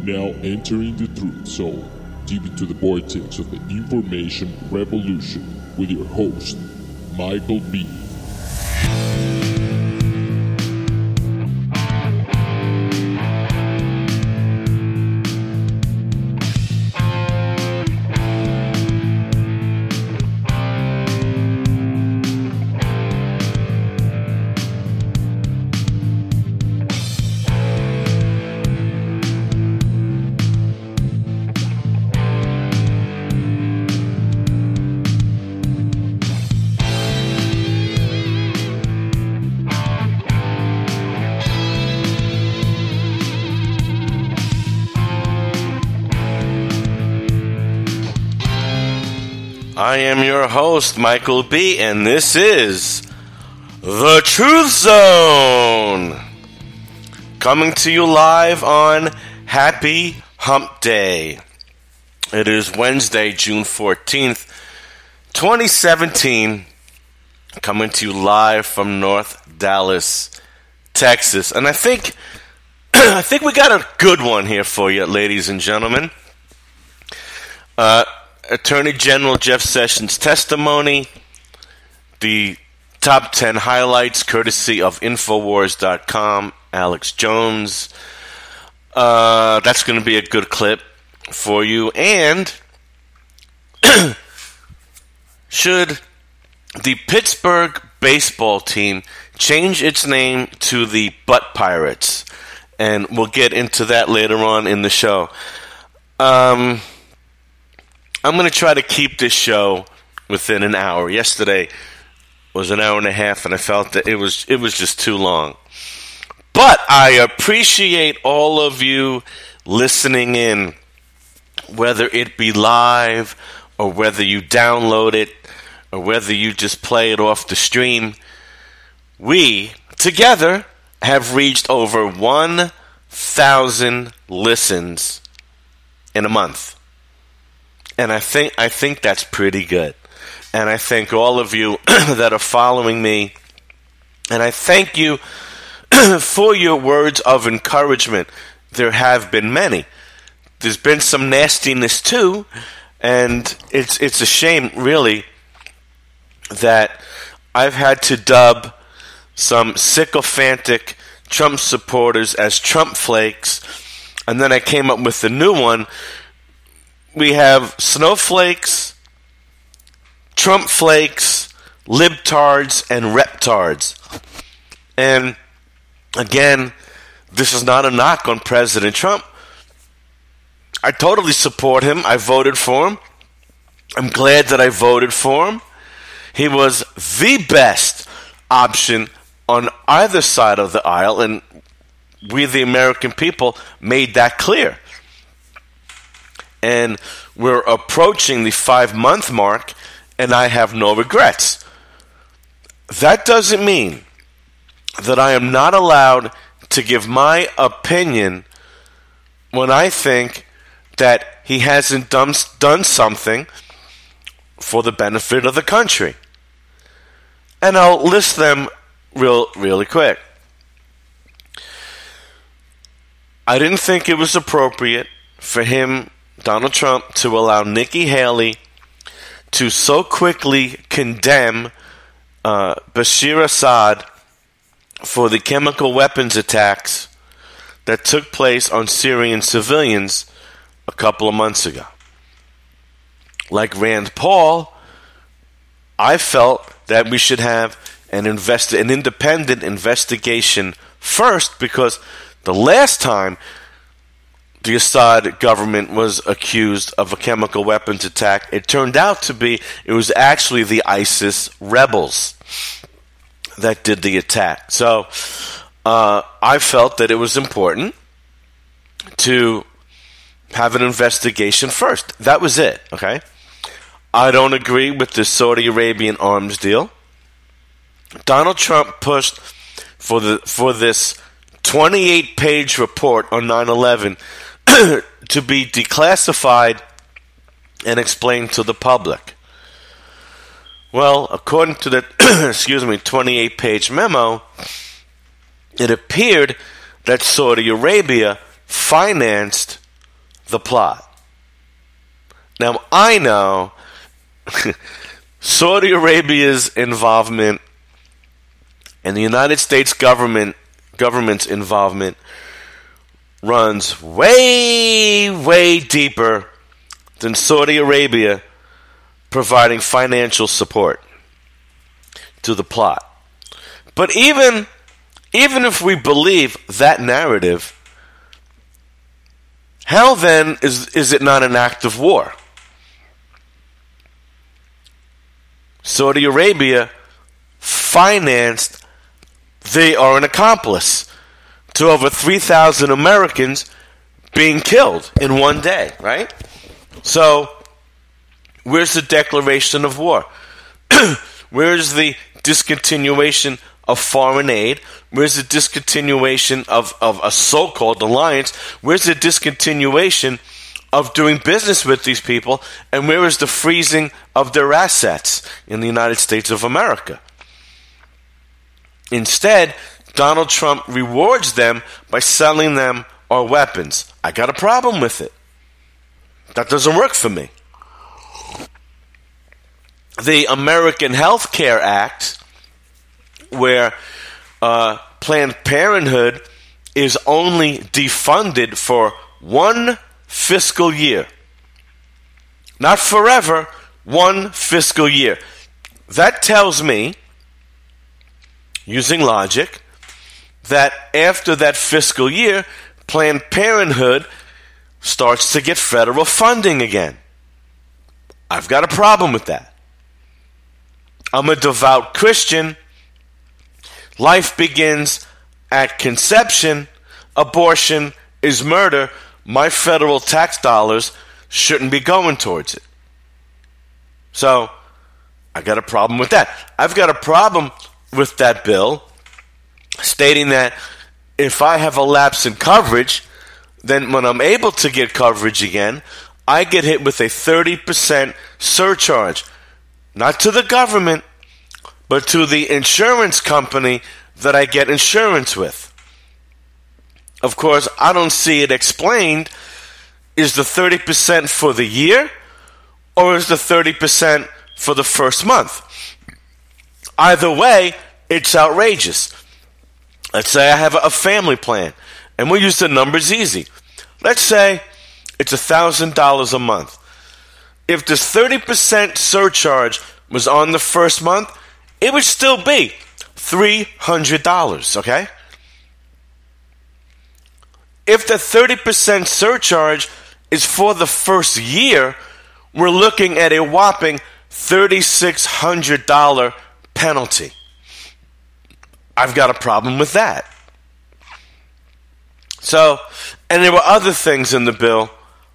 Now entering the truth zone, deep into the vortex of the information revolution with your host, Michael B. I am your host, Michael B., and this is The Truth Zone, coming to you live on Happy Hump Day. It is Wednesday, June 14th, 2017, coming to you live from North Dallas, Texas. And I think we got a good one here for you, ladies and gentlemen. Attorney General Jeff Sessions' testimony, the top 10 highlights courtesy of Infowars.com, Alex Jones. That's going to be a good clip for you. And should the Pittsburgh baseball team change its name to the Butt Pirates? And we'll get into that later on in the show. I'm going to try to keep this show within an hour. Yesterday was an hour and a half, and I felt that it was just too long. But I appreciate all of you listening in, whether it be live or whether you download it or whether you just play it off the stream. We, together, have reached over 1,000 listens in a month. And I think that's pretty good. And I thank all of you that are following me. And I thank you for your words of encouragement. There have been many. There's been some nastiness too. And it's a shame, really, that I've had to dub some sycophantic Trump supporters as Trump flakes. And then I came up with a new one. We have snowflakes, Trump flakes, libtards, and reptards. And again, this is not a knock on President Trump. I totally support him. I voted for him. I'm glad that I voted for him. He was the best option on either side of the aisle, and we, the American people, made that clear. And we're approaching the 5-month mark, and I have no regrets. That doesn't mean that I am not allowed to give my opinion when I think that he hasn't done something for the benefit of the country. And I'll list them really quick. I didn't think it was appropriate for him, Donald Trump, to allow Nikki Haley to so quickly condemn Bashar Assad for the chemical weapons attacks that took place on Syrian civilians a couple of months ago. Like Rand Paul, I felt that we should have an independent investigation first, because the last time the Assad government was accused of a chemical weapons attack, it turned out to be, it was actually the ISIS rebels that did the attack. So I felt that it was important to have an investigation first. That was it, okay? I don't agree with the Saudi Arabian arms deal. Donald Trump pushed for this 28-page report on 9/11 to be declassified and explained to the public. Well, according to the 28-page memo, it appeared that Saudi Arabia financed the plot. Now, I know Saudi Arabia's involvement and the United States government's involvement runs way, way deeper than Saudi Arabia providing financial support to the plot. But even if we believe that narrative, how then is it not an act of war? Saudi Arabia financed, they are an accomplice to over 3,000 Americans being killed in one day, right? So, where's the declaration of war? Where's the discontinuation of foreign aid? Where's the discontinuation of a so-called alliance? Where's the discontinuation of doing business with these people? And where is the freezing of their assets in the United States of America? Instead, Donald Trump rewards them by selling them our weapons. I got a problem with it. That doesn't work for me. The American Health Care Act, where Planned Parenthood is only defunded for one fiscal year. Not forever, one fiscal year. That tells me, using logic, that after that fiscal year, Planned Parenthood starts to get federal funding again. I've got a problem with that. I'm a devout Christian. Life begins at conception. Abortion is murder. My federal tax dollars shouldn't be going towards it. So, I got a problem with that. I've got a problem with that bill stating that if I have a lapse in coverage, then when I'm able to get coverage again, I get hit with a 30% surcharge. Not to the government, but to the insurance company that I get insurance with. Of course, I don't see it explained. Is the 30% for the year, or is the 30% for the first month? Either way, it's outrageous. Let's say I have a family plan, and we'll use the numbers easy. Let's say it's $1,000 a month. If this 30% surcharge was on the first month, it would still be $300, okay? If the 30% surcharge is for the first year, we're looking at a whopping $3,600 penalty. I've got a problem with that. So, and there were other things in the bill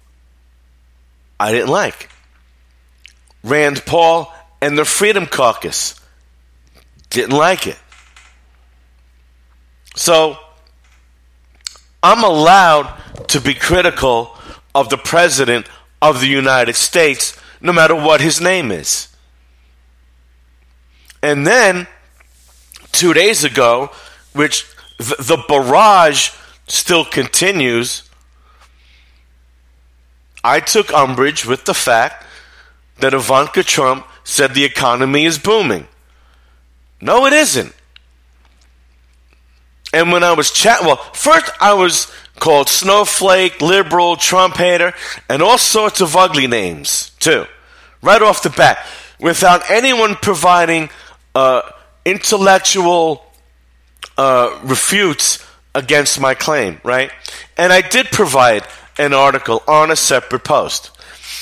I didn't like. Rand Paul and the Freedom Caucus didn't like it. So, I'm allowed to be critical of the President of the United States, no matter what his name is. And then, 2 days ago, which the barrage still continues, I took umbrage with the fact that Ivanka Trump said the economy is booming. No, it isn't. And when I was first I was called snowflake, liberal, Trump hater, and all sorts of ugly names, too. Right off the bat, without anyone providing intellectual refutes against my claim, right? And I did provide an article on a separate post.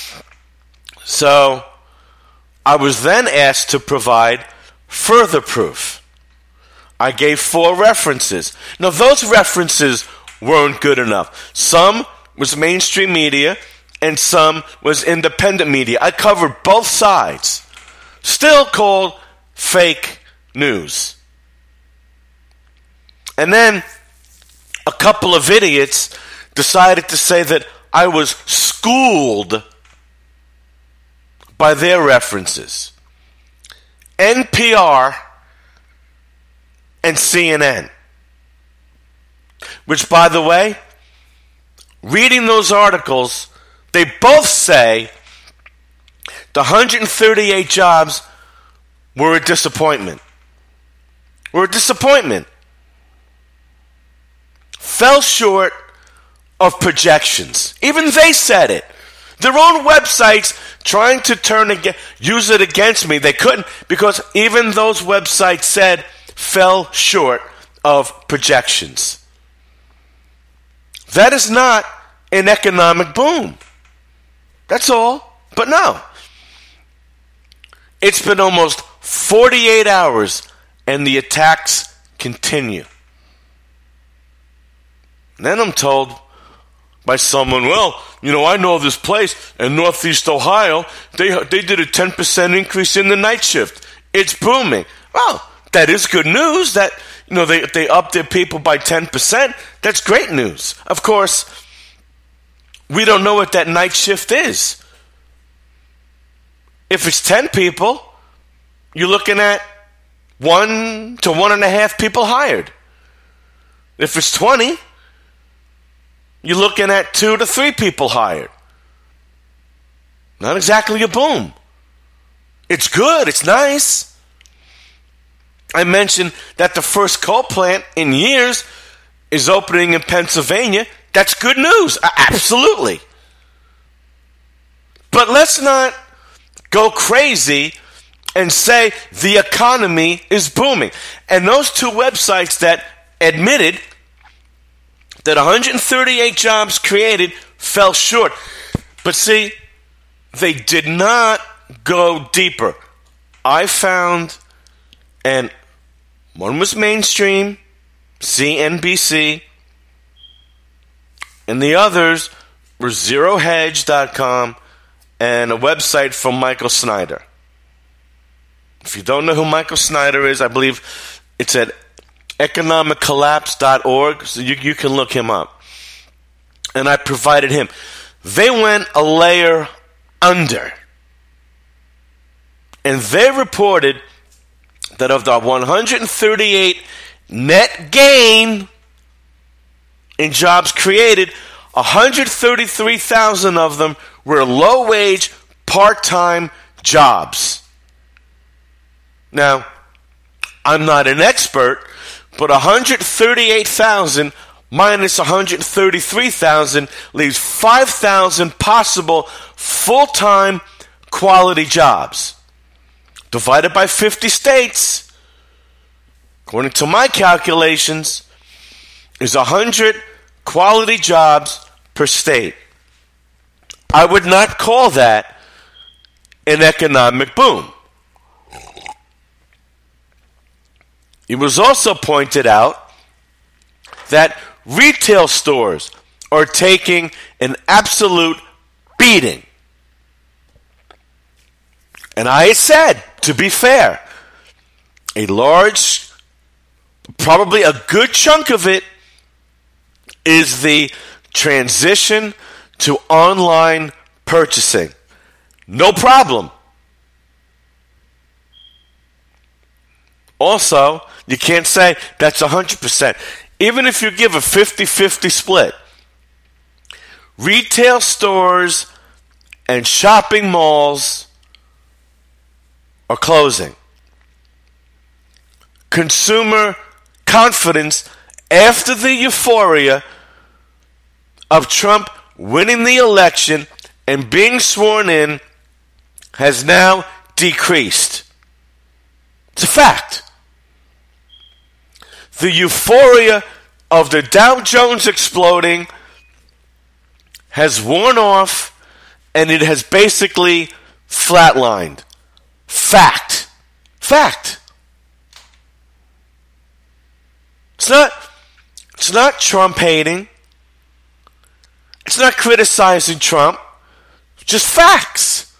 So, I was then asked to provide further proof. I gave 4 references. Now, those references weren't good enough. Some was mainstream media, and some was independent media. I covered both sides. Still called fake news. And then a couple of idiots decided to say that I was schooled by their references. NPR and CNN. Which, by the way, reading those articles, they both say the 138 jobs were a disappointment. Fell short of projections. Even they said it. Their own websites trying to use it against me, they couldn't, because even those websites said fell short of projections. That is not an economic boom. That's all. But no. It's been almost 48 hours and the attacks continue. And then I'm told by someone, well, I know this place in Northeast Ohio, they did a 10% increase in the night shift. It's booming. Well, that is good news that, they upped their people by 10%. That's great news. Of course, we don't know what that night shift is. If it's 10 people, you're looking at 1 to 1.5 people hired. If it's 20, you're looking at 2 to 3 people hired. Not exactly a boom. It's good. It's nice. I mentioned that the first coal plant in years is opening in Pennsylvania. That's good news. Absolutely. But let's not go crazy and say the economy is booming. And those two websites that admitted that 138 jobs created fell short. But see, they did not go deeper. I found, and one was mainstream, CNBC, and the others were ZeroHedge.com and a website from Michael Snyder. If you don't know who Michael Snyder is, I believe it's at economiccollapse.org, so you can look him up. And I provided him. They went a layer under. And they reported that of the 138 net gain in jobs created, 133,000 of them were low-wage, part-time jobs. Now, I'm not an expert, but 138,000 minus 133,000 leaves 5,000 possible full-time quality jobs. Divided by 50 states, according to my calculations, is 100 quality jobs per state. I would not call that an economic boom. It was also pointed out that retail stores are taking an absolute beating. And I said, to be fair, a large, probably a good chunk of it is the transition to online purchasing. No problem. Also, you can't say that's 100%. Even if you give a 50-50 split, retail stores and shopping malls are closing. Consumer confidence after the euphoria of Trump winning the election and being sworn in has now decreased. It's a fact. The euphoria of the Dow Jones exploding has worn off, and it has basically flatlined. Fact. It's not Trump hating. It's not criticizing Trump. Just facts.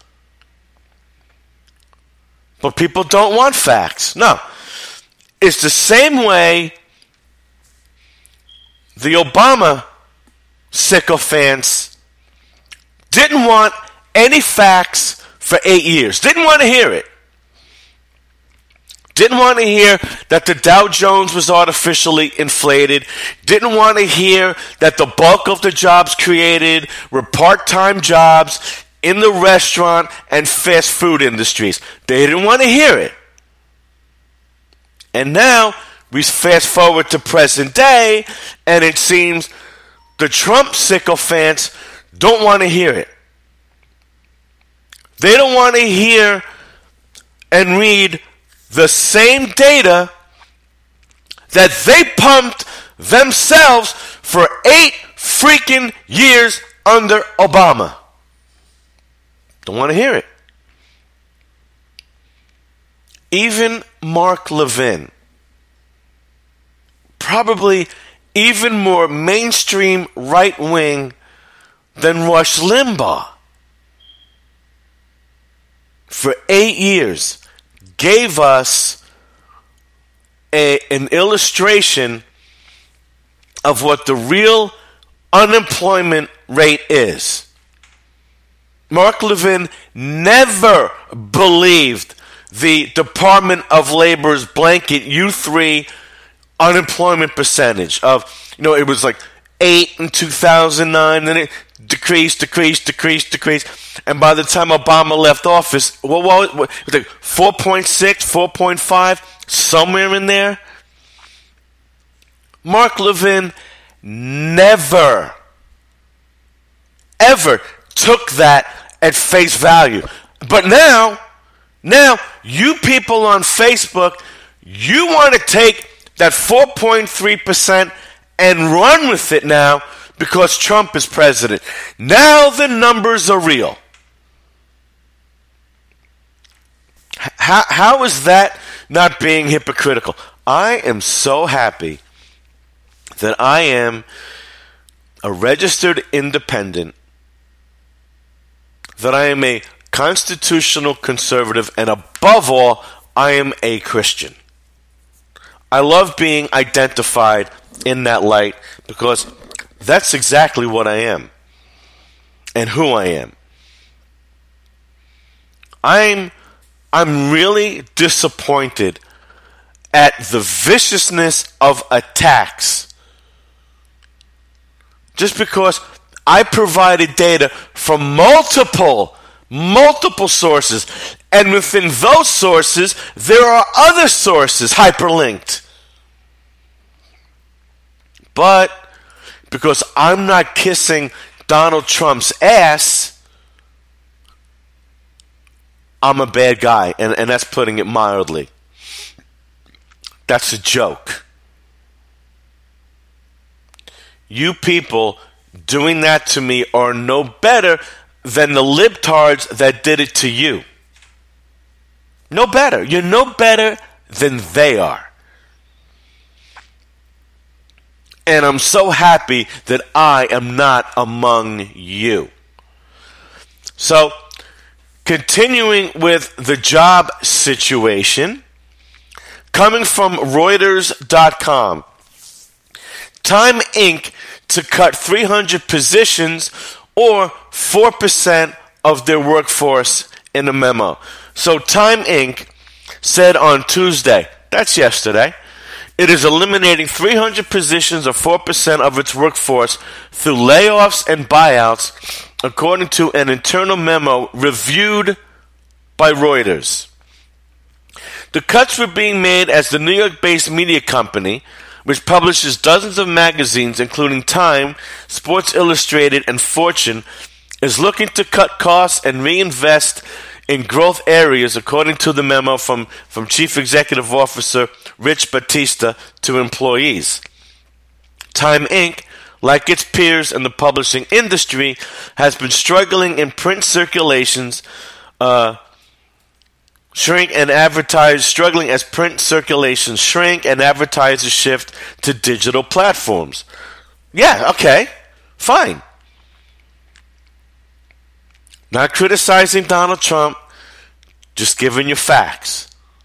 But people don't want facts. No. It's the same way the Obama sycophants didn't want any facts for 8 years. Didn't want to hear it. Didn't want to hear that the Dow Jones was artificially inflated. Didn't want to hear that the bulk of the jobs created were part-time jobs in the restaurant and fast food industries. They didn't want to hear it. And now we fast forward to present day, and it seems the Trump sycophants don't want to hear it. They don't want to hear and read the same data that they pumped themselves for 8 freaking years under Obama. Don't want to hear it. Even Mark Levin, probably even more mainstream right-wing than Rush Limbaugh, for 8 years gave us an illustration of what the real unemployment rate is. Mark Levin never believed the Department of Labor's blanket U3 unemployment percentage of, it was like 8 in 2009, then it decreased. And by the time Obama left office, what was it? Like 4.6, 4.5, somewhere in there. Mark Levin never, ever took that at face value. But now, you people on Facebook, you want to take that 4.3% and run with it now because Trump is president. Now the numbers are real. How is that not being hypocritical? I am so happy that I am a registered independent, that I am a constitutional conservative, and above all, I am a Christian. I love being identified in that light because that's exactly what I am and who I am. I'm really disappointed at the viciousness of attacks just because I provided data from multiple sources, and within those sources there are other sources hyperlinked. But because I'm not kissing Donald Trump's ass, I'm a bad guy, and that's putting it mildly. That's a joke. You people doing that to me are no better than the libtards that did it to you. No better. You're no better than they are. And I'm so happy that I am not among you. So, continuing with the job situation, coming from Reuters.com, Time Inc. to cut 300 positions or 4% of their workforce in a memo. So Time Inc. said on Tuesday, that's yesterday, it is eliminating 300 positions or 4% of its workforce through layoffs and buyouts, according to an internal memo reviewed by Reuters. The cuts were being made as the New York-based media company, which publishes dozens of magazines including Time, Sports Illustrated, and Fortune, is looking to cut costs and reinvest in growth areas, according to the memo from Chief Executive Officer Rich Batista to employees. Time Inc., like its peers in the publishing industry, has been struggling in print circulations, struggling as print circulations shrink and advertisers shift to digital platforms. Yeah, okay, fine. Not criticizing Donald Trump, just giving you facts.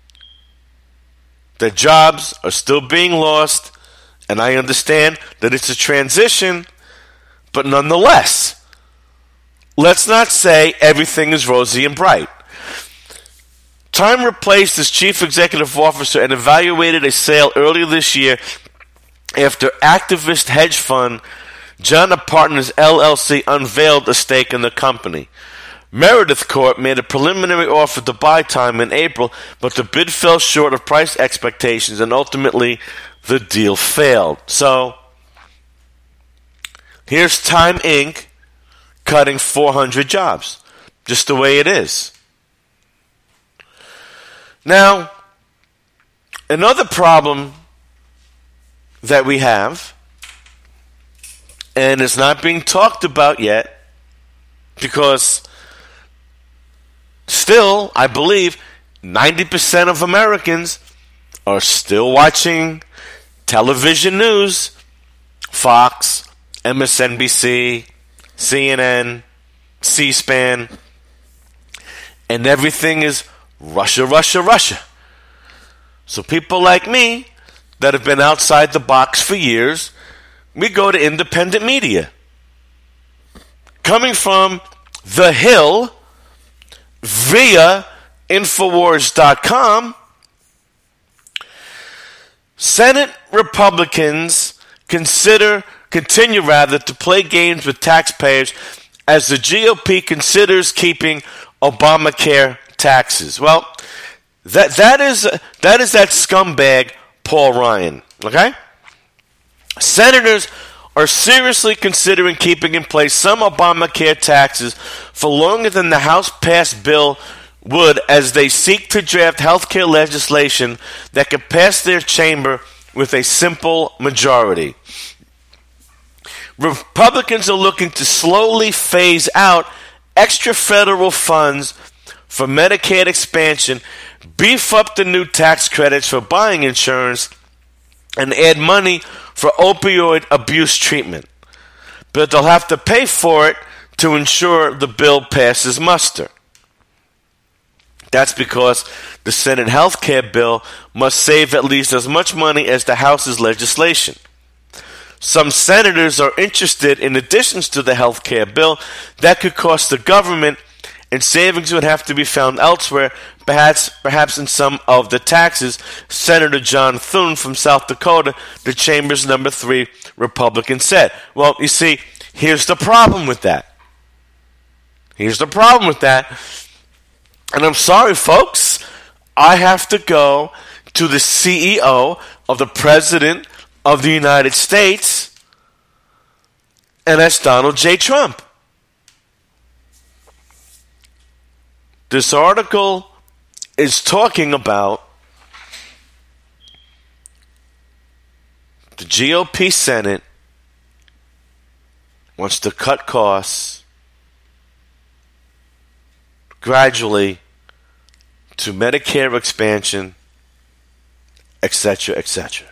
The jobs are still being lost, and I understand that it's a transition, but nonetheless, let's not say everything is rosy and bright. Time replaced as chief executive officer and evaluated a sale earlier this year after activist hedge fund Jana Partners LLC unveiled a stake in the company. Meredith Corp made a preliminary offer to buy Time in April, but the bid fell short of price expectations and ultimately the deal failed. So, here's Time Inc. cutting 400 jobs. Just the way it is. Now, another problem that we have, and it's not being talked about yet, because still, I believe, 90% of Americans are still watching television news, Fox, MSNBC, CNN, C-SPAN, and everything is Russia, Russia, Russia. So people like me that have been outside the box for years, we go to independent media. Coming from The Hill via Infowars.com, Senate Republicans continue to play games with taxpayers as the GOP considers keeping Obamacare taxes. Well, that is that scumbag Paul Ryan. Okay? Senators are seriously considering keeping in place some Obamacare taxes for longer than the House passed bill would, as they seek to draft health care legislation that could pass their chamber with a simple majority. Republicans are looking to slowly phase out extra federal funds for Medicaid expansion, beef up the new tax credits for buying insurance, and add money for opioid abuse treatment. But they'll have to pay for it to ensure the bill passes muster. That's because the Senate health care bill must save at least as much money as the House's legislation. Some senators are interested in additions to the health care bill that could cost the government, and savings would have to be found elsewhere, perhaps in some of the taxes. Senator John Thune from South Dakota, the chamber's number 3 Republican, said. Well, you see, here's the problem with that. And I'm sorry, folks, I have to go to the CEO of the President of the United States, and that's Donald J. Trump. This article is talking about the GOP Senate wants to cut costs gradually to Medicare expansion, etc., etc.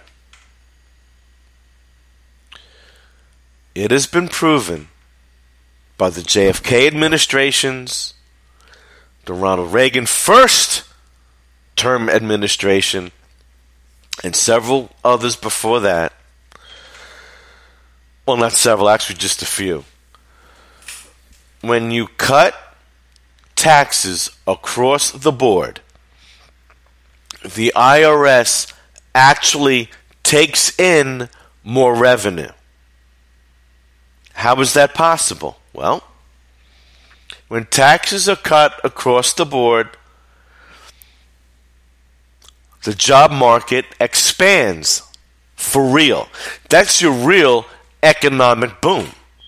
It has been proven by the JFK administrations, the Ronald Reagan first term administration, and several others before that. Well, not several, actually just a few. When you cut taxes across the board, the IRS actually takes in more revenue. How is that possible? Well, when taxes are cut across the board, the job market expands for real. That's your real economic boom.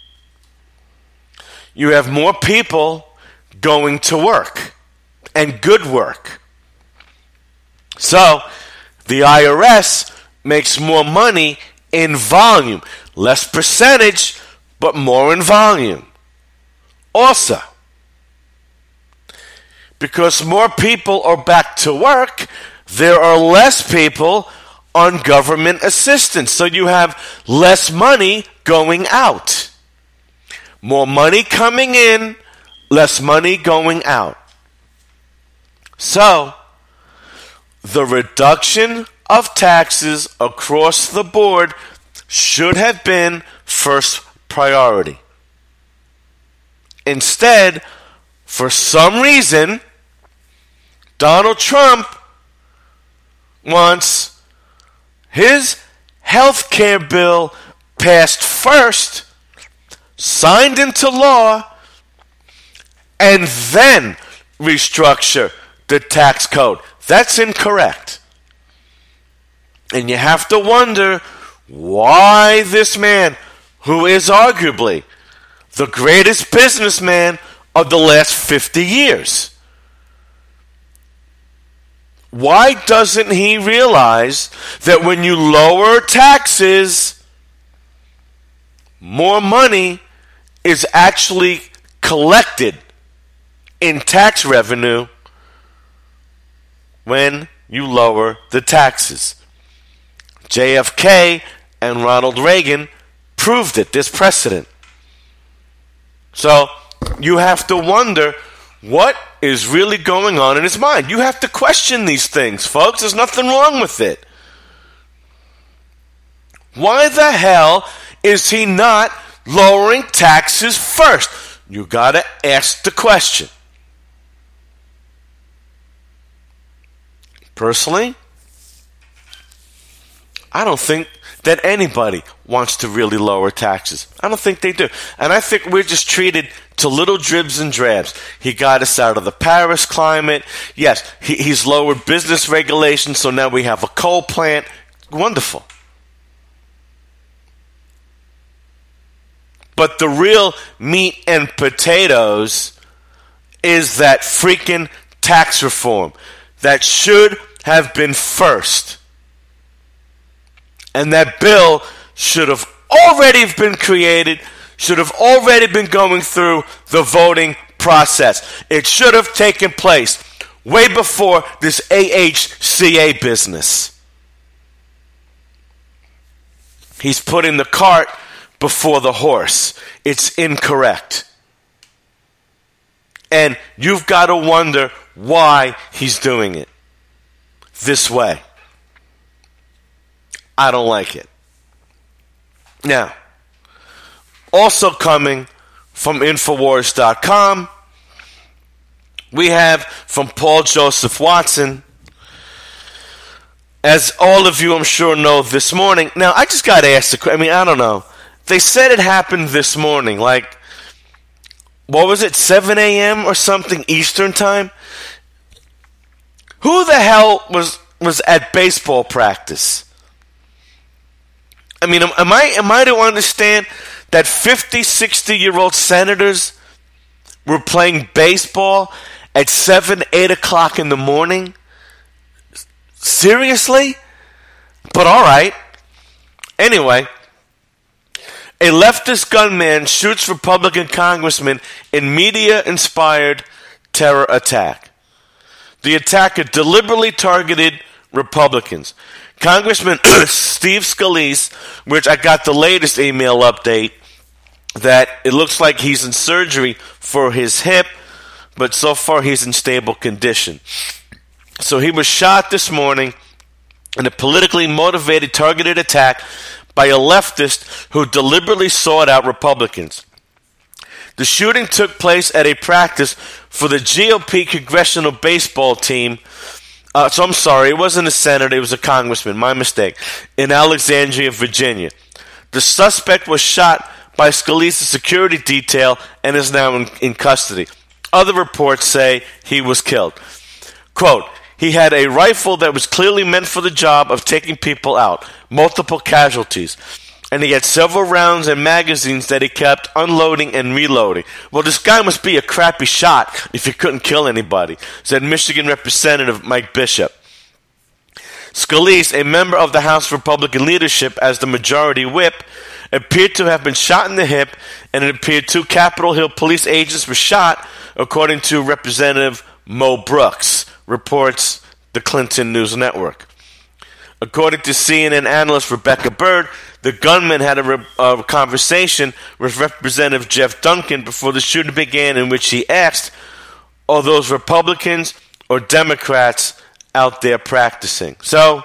You have more people going to work, and good work. So, the IRS makes more money in volume. Less percentage, but more in volume. Also, because more people are back to work, there are less people on government assistance. So you have less money going out. More money coming in, less money going out. So, the reduction of taxes across the board should have been first priority. Instead, for some reason, Donald Trump wants his health care bill passed first, signed into law, and then restructure the tax code. That's incorrect. And you have to wonder why this man, who is arguably the greatest businessman of the last 50 years, why doesn't he realize that when you lower taxes, more money is actually collected in tax revenue when you lower the taxes? JFK and Ronald Reagan proved it. There's precedent. So you have to wonder what is really going on in his mind. You have to question these things, folks. There's nothing wrong with it. Why the hell is he not lowering taxes first? You got to ask the question. Personally, I don't think that anybody wants to really lower taxes. I don't think they do. And I think we're just treated to little dribs and drabs. He got us out of the Paris climate. Yes, he's lowered business regulations, so now we have a coal plant. Wonderful. But the real meat and potatoes is that freaking tax reform that should have been first. And that bill should have already been created, should have already been going through the voting process. It should have taken place way before this AHCA business. He's putting the cart before the horse. It's incorrect. And you've got to wonder why he's doing it this way. I don't like it. Now, also coming from Infowars.com, we have from Paul Joseph Watson. As all of you, I'm sure, know this morning. Now, I just got to ask the question. I don't know. They said it happened this morning. Like, what was it, 7 a.m. or something Eastern time? Who the hell was at baseball practice? Am I to understand that 50, 60-year-old senators were playing baseball at 7, 8 o'clock in the morning? Seriously? But all right. Anyway, a leftist gunman shoots Republican congressman in media-inspired terror attack. The attacker deliberately targeted Republicans. Congressman Steve Scalise, which I got the latest email update, that it looks like he's in surgery for his hip, but so far he's in stable condition. So he was shot this morning in a politically motivated targeted attack by a leftist who deliberately sought out Republicans. The shooting took place at a practice for the GOP congressional baseball team. I'm sorry, it wasn't a senator, it was a congressman, my mistake, in Alexandria, Virginia. The suspect was shot by Scalise's security detail and is now in custody. Other reports say he was killed. Quote, he had a rifle that was clearly meant for the job of taking people out, multiple casualties. And he had several rounds and magazines that he kept unloading and reloading. Well, this guy must be a crappy shot if he couldn't kill anybody, said Michigan Representative Mike Bishop. Scalise, a member of the House Republican leadership as the majority whip, appeared to have been shot in the hip, and it appeared 2 Capitol Hill police agents were shot, according to Representative Mo Brooks, reports the Clinton News Network. According to CNN analyst Rebecca Bird, the gunman had a conversation with Representative Jeff Duncan before the shooting began, in which he asked, are those Republicans or Democrats out there practicing? So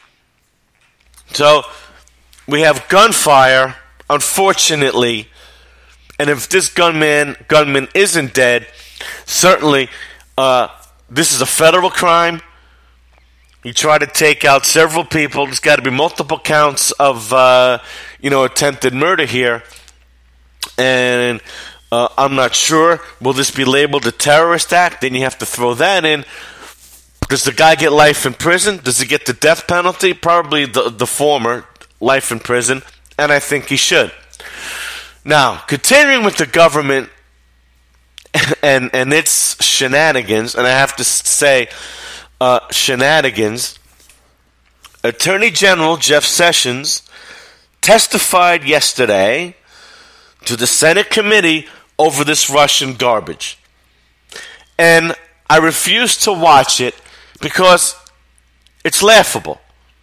we have gunfire, unfortunately, and if this gunman isn't dead, certainly This is a federal crime. He tried to take out several people. There's got to be multiple counts of, attempted murder here. And I'm not sure. Will this be labeled a terrorist act? Then you have to throw that in. Does the guy get life in prison? Does he get the death penalty? Probably the former, life in prison. And I think he should. Now, continuing with the government and its shenanigans, and I have to say shenanigans, Attorney General Jeff Sessions testified yesterday to the Senate committee over this Russian garbage. And I refuse to watch it because it's laughable.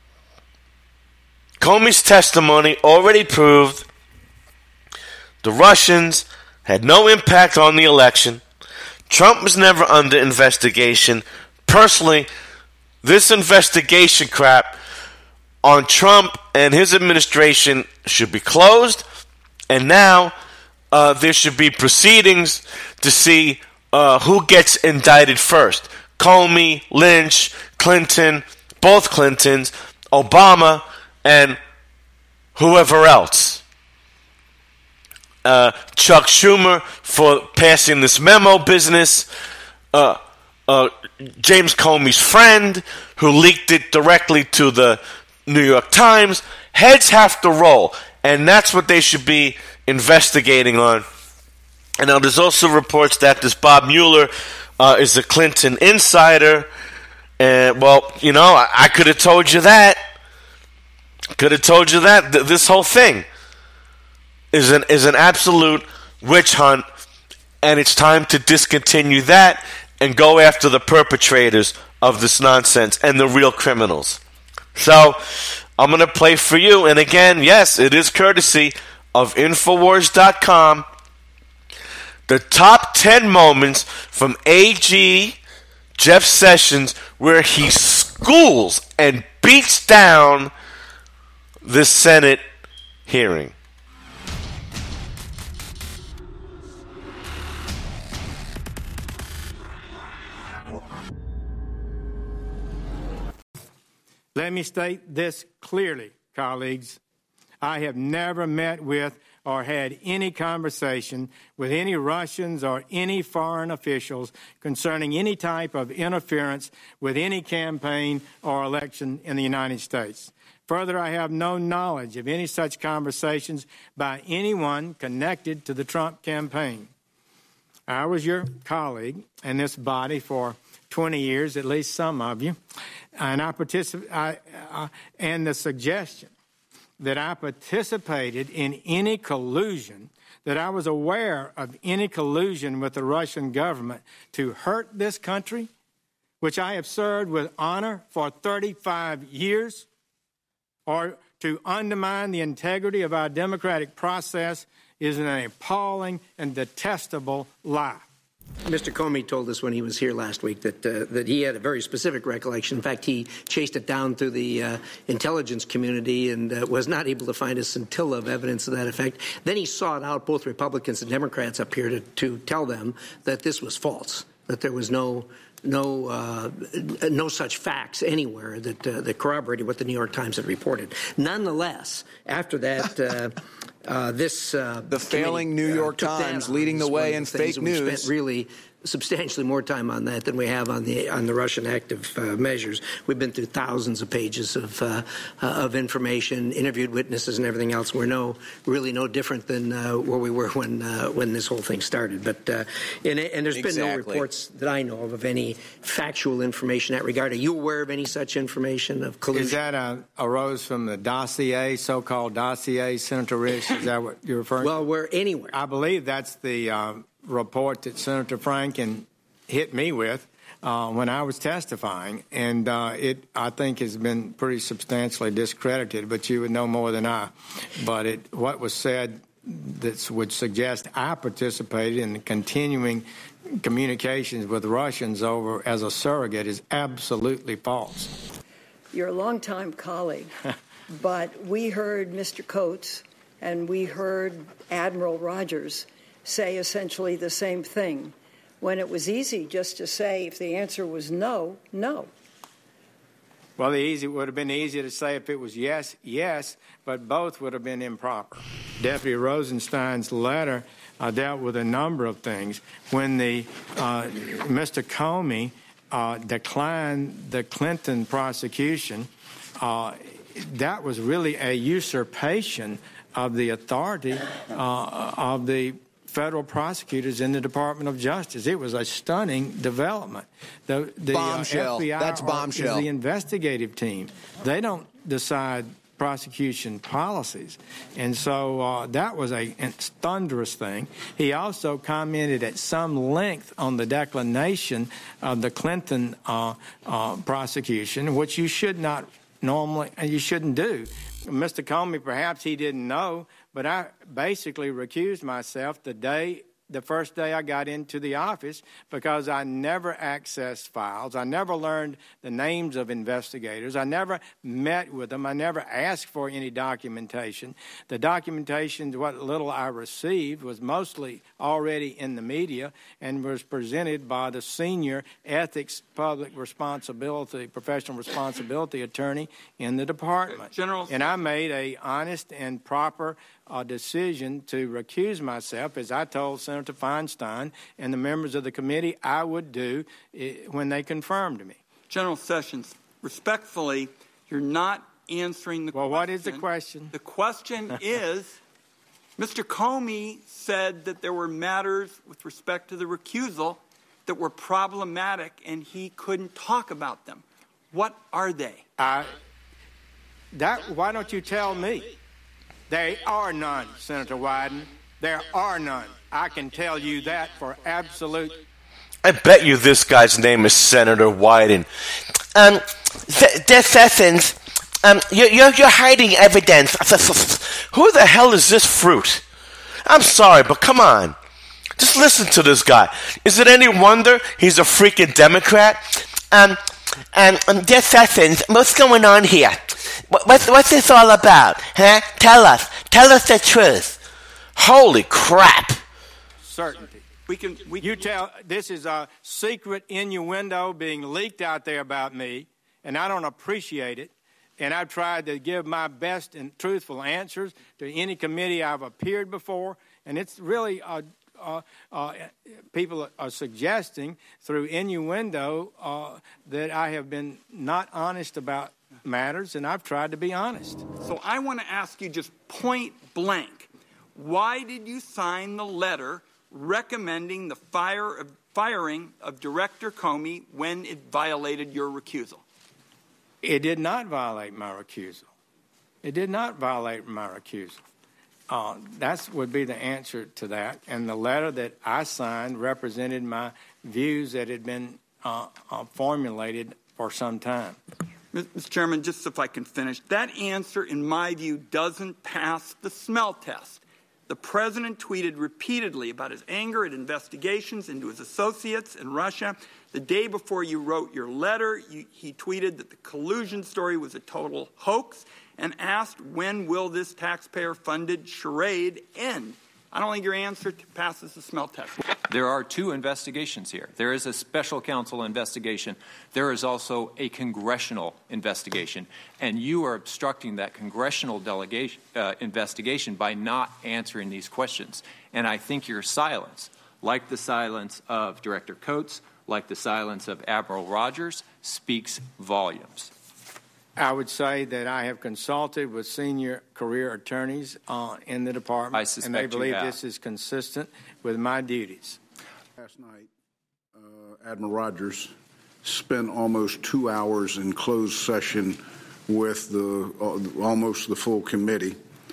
Comey's testimony already proved the Russians had no impact on the election. Trump was never under investigation. Personally, this investigation crap on Trump and his administration should be closed, and now there should be proceedings to see who gets indicted first. Comey, Lynch, Clinton, both Clintons, Obama, and whoever else. Chuck Schumer for passing this memo business. James Comey's friend who leaked it directly to the New York Times. Heads have to roll, and that's what they should be investigating on. And now there's also reports that this Bob Mueller is a Clinton insider. And, well, I could have told you that. This whole thing is an absolute witch hunt, and it's time to discontinue that and go after the perpetrators of this nonsense and the real criminals. So I'm going to play for you, and again, yes, it is courtesy of Infowars.com. The top 10 moments from AG Jeff Sessions where he schools and beats down this Senate hearing. Let me state this clearly, colleagues. I have never met with or had any conversation with any Russians or any foreign officials concerning any type of interference with any campaign or election in the United States. Further, I have no knowledge of any such conversations by anyone connected to the Trump campaign. I was your colleague in this body for 20 years, at least some of you, and and the suggestion that I participated in any collusion, that I was aware of any collusion with the Russian government to hurt this country, which I have served with honor for 35 years, or to undermine the integrity of our democratic process, is an appalling and detestable lie. Mr. Comey told us when he was here last week that he had a very specific recollection. In fact, he chased it down through the intelligence community and was not able to find a scintilla of evidence to that effect. Then he sought out both Republicans and Democrats up here to tell them that this was false, that there was no such facts anywhere that corroborated what the New York Times had reported. Nonetheless, after that, the failing New York Times leading the way in fake news. We spent really substantially more time on that than we have on the Russian active measures. We've been through thousands of pages of information, interviewed witnesses, and everything else. We're really no different than where we were when this whole thing started. But and there's been no reports that I know of any factual information in that regard. Are you aware of any such information of collusion? Is that arose from the dossier, so-called dossier, Senator Risch? Is that what you're referring to? Well, we're anywhere. I believe that's the report that Senator Franken hit me with when I was testifying, and it, I think, has been pretty substantially discredited, but you would know more than I. But what was said that would suggest I participated in the continuing communications with Russians over as a surrogate is absolutely false. You're a longtime colleague, but we heard Mr. Coates and we heard Admiral Rogers say essentially the same thing. when it was easy just to say if the answer was no, no. Well, it would have been easy to say if it was yes, yes, but both would have been improper. Deputy Rosenstein's letter dealt with a number of things. When Mr. Comey declined the Clinton prosecution, that was really a usurpation of the authority of the federal prosecutors in the Department of Justice. It was a stunning development. The bombshell. FBI That's bombshell. is the investigative team. They don't decide prosecution policies. And so that was a thunderous thing. He also commented at some length on the declination of the Clinton prosecution, which you should not normally, and you shouldn't do. Mr. Comey, perhaps he didn't know, but I basically recused myself the first day I got into the office because I never accessed files. I never learned the names of investigators. I never met with them. I never asked for any documentation. The documentation, what little I received, was mostly already in the media and was presented by the senior ethics, public responsibility, professional responsibility attorney in the department. General, and I made a honest and proper decision to recuse myself, as I told Senator Feinstein and the members of the committee I would do when they confirmed me. General Sessions, respectfully, you're not answering the question. Well, what is the question? The question is, Mr. Comey said that there were matters with respect to the recusal that were problematic and he couldn't talk about them. What are they? Why don't you tell me? There are none, Senator Wyden. There are none. I can tell you that for absolute. I bet you this guy's name is Senator Wyden. Sessions, you're hiding evidence. Who the hell is this fruit? I'm sorry, but come on. Just listen to this guy. Is it any wonder he's a freaking Democrat? Sessions, what's going on here? What's this all about? Huh? Tell us the truth. Holy crap. Certainty. You tell, this is a secret innuendo being leaked out there about me, and I don't appreciate it. And I've tried to give my best and truthful answers to any committee I've appeared before, and it's really people are suggesting through innuendo that I have been not honest about matters, and I've tried to be honest. So I want to ask you just point blank, why did you sign the letter recommending the firing of Director Comey when it violated your recusal? It did not violate my recusal. It did not violate my recusal. That would be the answer to that. And the letter that I signed represented my views that had been formulated for some time. Mr. Chairman, just if I can finish, that answer, in my view, doesn't pass the smell test. The president tweeted repeatedly about his anger at investigations into his associates in Russia. The day before you wrote your letter, he tweeted that the collusion story was a total hoax and asked, when will this taxpayer-funded charade end? I don't think your answer passes the smell test. There are two investigations here. There is a special counsel investigation. There is also a congressional investigation. And you are obstructing that congressional investigation by not answering these questions. And I think your silence, like the silence of Director Coates, like the silence of Admiral Rogers, speaks volumes. I would say that I have consulted with senior career attorneys in the department, I suspect and they believe you have. this is consistent with my duties. Last night, Admiral Rogers spent almost 2 hours in closed session with almost the full committee,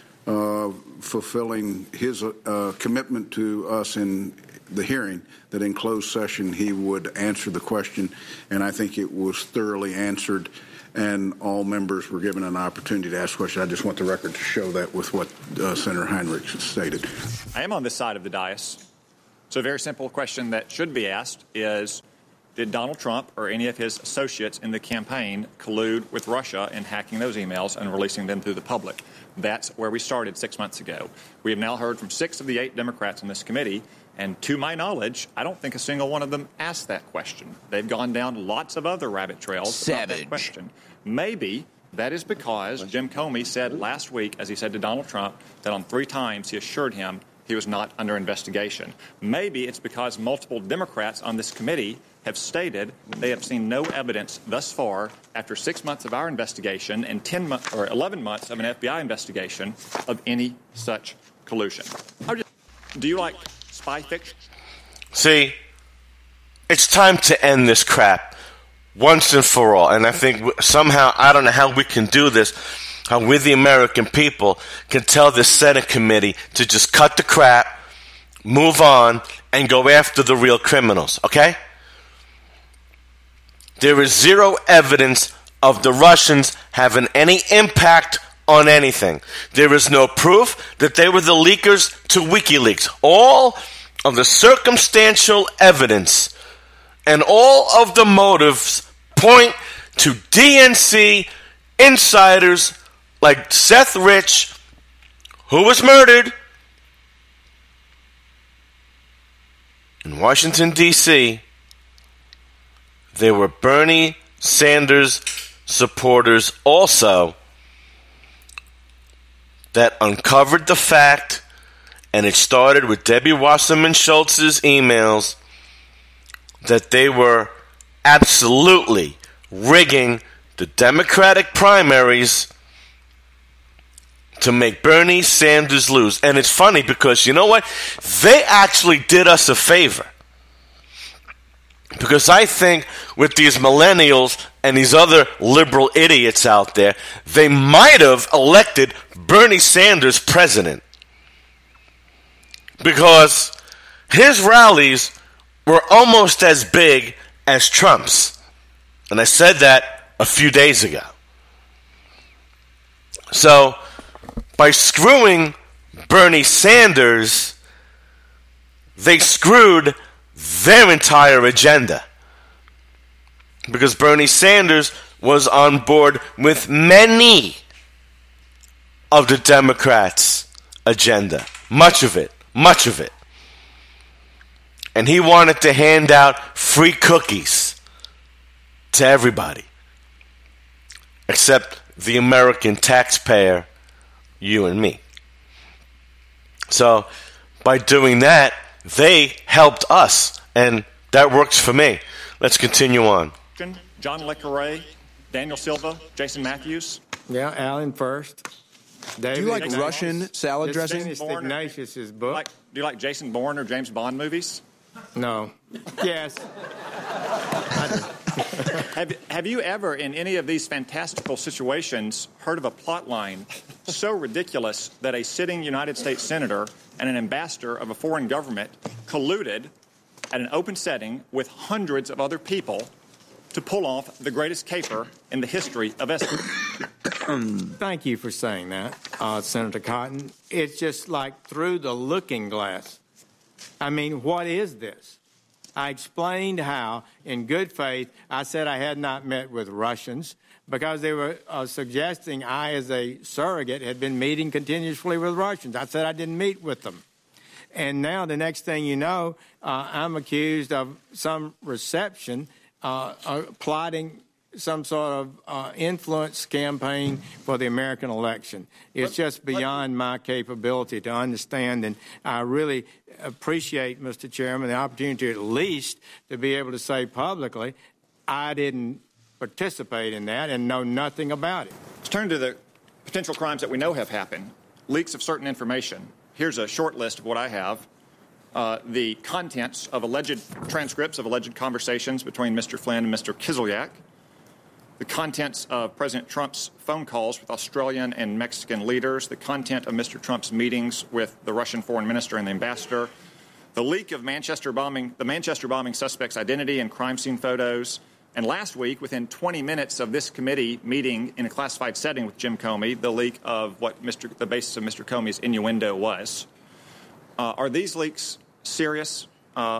fulfilling his commitment to us in the hearing that in closed session he would answer the question, and I think it was thoroughly answered. And all members were given an opportunity to ask questions. I just want the record to show that with what Senator Heinrich stated. I am on this side of the dais. So a very simple question that should be asked is, did Donald Trump or any of his associates in the campaign collude with Russia in hacking those emails and releasing them to the public? That's where we started 6 months ago. We have now heard from 6 of the 8 Democrats in this committee, and to my knowledge, I don't think a single one of them asked that question. They've gone down lots of other rabbit trails about that question. Maybe that is because Jim Comey said last week, as he said to Donald Trump, that on 3 times he assured him he was not under investigation. Maybe it's because multiple Democrats on this committee have stated they have seen no evidence thus far after 6 months of our investigation and 11 months of an FBI investigation of any such collusion. Do you like spy fiction? See, it's time to end this crap once and for all. And I think somehow, I don't know how we can do this, how we, the American people, can tell the Senate committee to just cut the crap, move on, and go after the real criminals, okay? There is zero evidence of the Russians having any impact on anything. There is no proof that they were the leakers to WikiLeaks. All of the circumstantial evidence and all of the motives point to DNC insiders like Seth Rich, who was murdered in Washington, D.C. There were Bernie Sanders supporters also that uncovered the fact, and it started with Debbie Wasserman Schultz's emails, that they were absolutely rigging the Democratic primaries to make Bernie Sanders lose. And it's funny because, you know what? They actually did us a favor. Because I think with these millennials and these other liberal idiots out there, they might have elected Bernie Sanders president. Because his rallies were almost as big as Trump's. And I said that a few days ago. So, by screwing Bernie Sanders, they screwed their entire agenda. Because Bernie Sanders was on board with many of the Democrats' agenda. Much of it. And he wanted to hand out free cookies to everybody. Except the American taxpayer, you and me. So, by doing that, they helped us, and that works for me. Let's continue on. John Le Carre, Daniel Silva, Jason Matthews. Yeah, Alan first. David, do you like Russian salad dressing? Ignatius's book. Do you like Jason Bourne or James Bond movies? No. Yes. Have you ever, in any of these fantastical situations, heard of a plot line so ridiculous that a sitting United States senator and an ambassador of a foreign government colluded at an open setting with hundreds of other people to pull off the greatest caper in the history of espionage? Thank you for saying that, Senator Cotton. It's just like through the looking glass. I mean, what is this? I explained how, in good faith, I said I had not met with Russians because they were suggesting I, as a surrogate, had been meeting continuously with Russians. I said I didn't meet with them. And now the next thing you know, I'm accused of some reception, plotting some sort of influence campaign for the American election. It's just beyond my capability to understand, and I really appreciate, Mr. Chairman, the opportunity at least to be able to say publicly I didn't participate in that and know nothing about it. Let's turn to the potential crimes that we know have happened. Leaks of certain information. Here's a short list of what I have. The contents of alleged transcripts of alleged conversations between Mr. Flynn and Mr. Kislyak. The contents of President Trump's phone calls with Australian and Mexican leaders, the content of Mr. Trump's meetings with the Russian foreign minister and the ambassador, the leak of the Manchester bombing suspect's identity and crime scene photos, and last week, within 20 minutes of this committee meeting in a classified setting with Jim Comey, the leak of what the basis of Mr. Comey's innuendo was. Are these leaks serious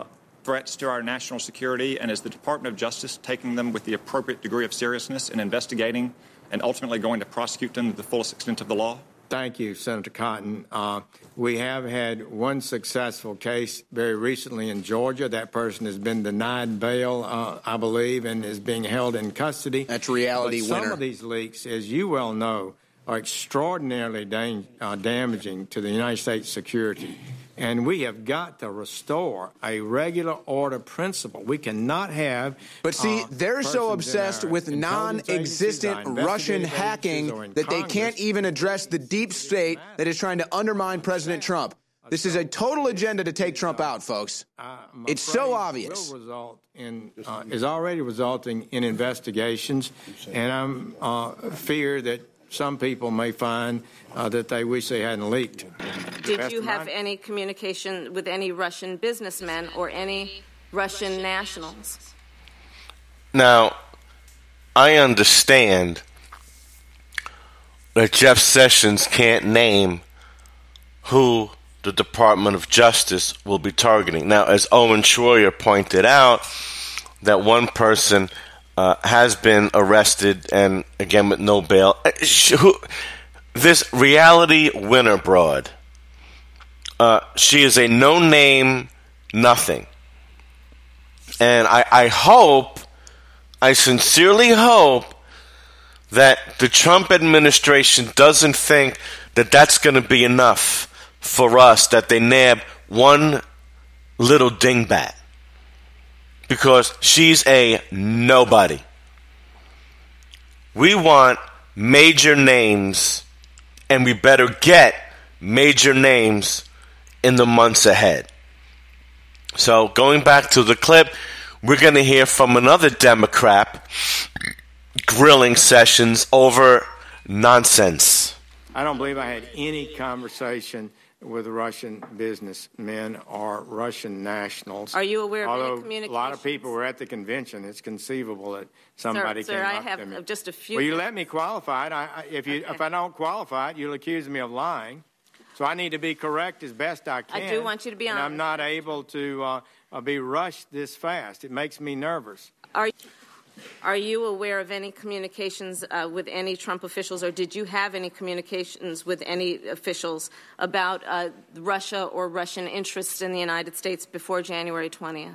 threats to our national security, and is the Department of Justice taking them with the appropriate degree of seriousness in investigating and ultimately going to prosecute them to the fullest extent of the law? Thank you, Senator Cotton. We have had one successful case very recently in Georgia. That person has been denied bail, I believe, and is being held in custody. That's reality winner. Some of these leaks, as you well know, are extraordinarily damaging to the United States security. And we have got to restore a regular order principle. We cannot have. But see, they're so obsessed with non-existent Russian hacking that they can't even address the deep state that is trying to undermine President Trump. This is a total agenda to take Trump out, folks. It's so obvious. Is already resulting in investigations, and I'm fear that some people may find that they wish they hadn't leaked. Did you have any communication with any Russian businessmen or any Russian nationals? Now, I understand that Jeff Sessions can't name who the Department of Justice will be targeting. Now, as Owen Schroyer pointed out, that one person has been arrested, and again with no bail. This reality winner broad, she is a no-name nothing. And I sincerely hope that the Trump administration doesn't think that that's going to be enough for us, that they nab one little dingbat. Because she's a nobody. We want major names, and we better get major names in the months ahead. So going back to the clip, we're going to hear from another Democrat grilling Sessions over nonsense. I don't believe I had any conversation with Russian businessmen or Russian nationals. Are you aware of any Although communications? a lot of people were at the convention, it's conceivable that somebody Sir, came I up to me. have just a few. Well, you let me qualify it. If I don't qualify it, you'll accuse me of lying. So I need to be correct as best I can. I do want you to be honest. I'm not able to be rushed this fast. It makes me nervous. Are you aware of any communications with any Trump officials, or did you have any communications with any officials about Russia or Russian interests in the United States before January 20th?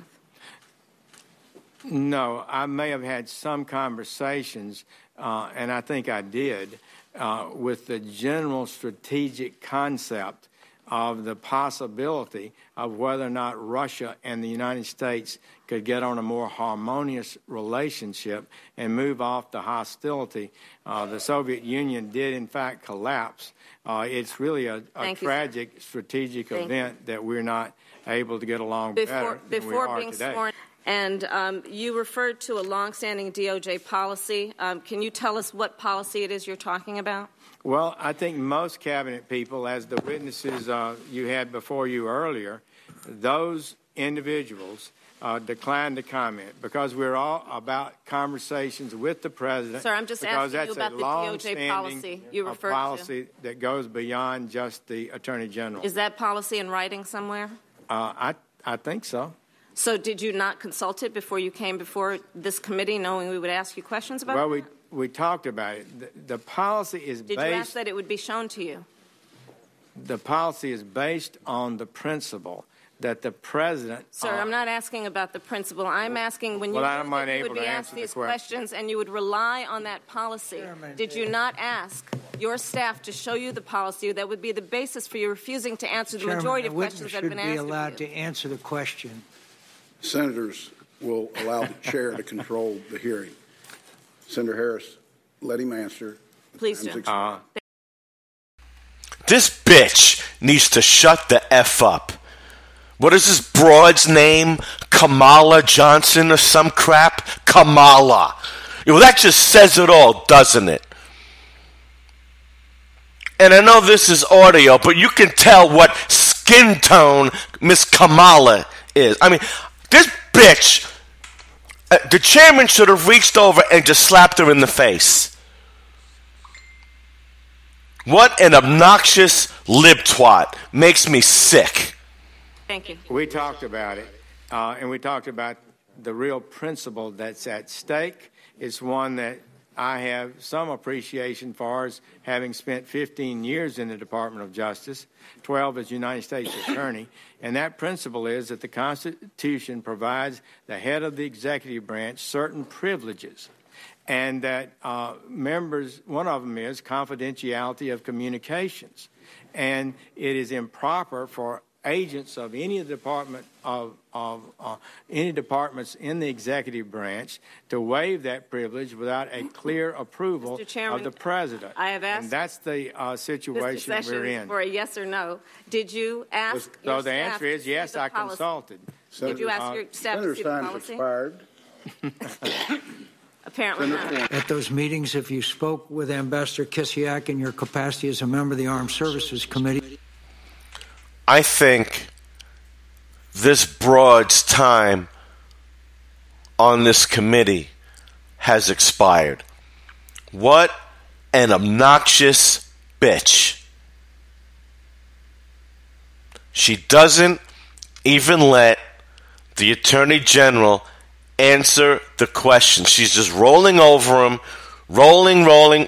No, I may have had some conversations, and I think I did, with the general strategic concept of the possibility of whether or not Russia and the United States could get on a more harmonious relationship and move off the hostility. The Soviet Union did, in fact, collapse. It's really a tragic strategic event that we're not able to get along better than we are today. Sworn, and you referred to a longstanding DOJ policy. Can you tell us what policy it is you're talking about? Well, I think most cabinet people, as the witnesses you had before you earlier, those individuals declined to comment because we're all about conversations with the president. Sir, I'm just asking you about the DOJ policy you referred to. Policy that goes beyond just the Attorney General. Is that policy in writing somewhere? I think so. So did you not consult it before you came before this committee, knowing we would ask you questions about it? Well, we talked about it. The policy is based... Did you ask that it would be shown to you? The policy is based on the principle that the president... Sir, I'm not asking about the principle. I'm asking when you would be asked these questions and you would rely on that policy. Did you not ask your staff to show you the policy that would be the basis for you refusing to answer the majority of questions that have been asked of you? Should be allowed to answer the question. Senators will allow the chair to control the hearing. Senator Harris, let him answer. Please do. This bitch needs to shut the F up. What is this broad's name? Kamala Johnson or some crap? Kamala. Well, that just says it all, doesn't it? And I know this is audio, but you can tell what skin tone Miss Kamala is. I mean, this bitch, the chairman should have reached over and just slapped her in the face. What an obnoxious libtwat. Makes me sick. Thank you. We talked about it. and we talked about the real principle that's at stake. It's one that I have some appreciation for, as having spent 15 years in the Department of Justice, 12 as United States Attorney, and that principle is that the Constitution provides the head of the executive branch certain privileges, and that members, one of them is confidentiality of communications, and it is improper for agents of any department any departments in the executive branch to waive that privilege without a clear approval of the president. I have asked. And that's the situation we're in. For a yes or no, did you ask? So the answer is yes. I consulted. Did you ask your staff to see the policy? Expired. Apparently not. At those meetings, if you spoke with Ambassador Kislyak in your capacity as a member of the Armed Services Committee. I think this broad's time on this committee has expired. What an obnoxious bitch. She doesn't even let the Attorney General answer the question. She's just rolling over him, rolling.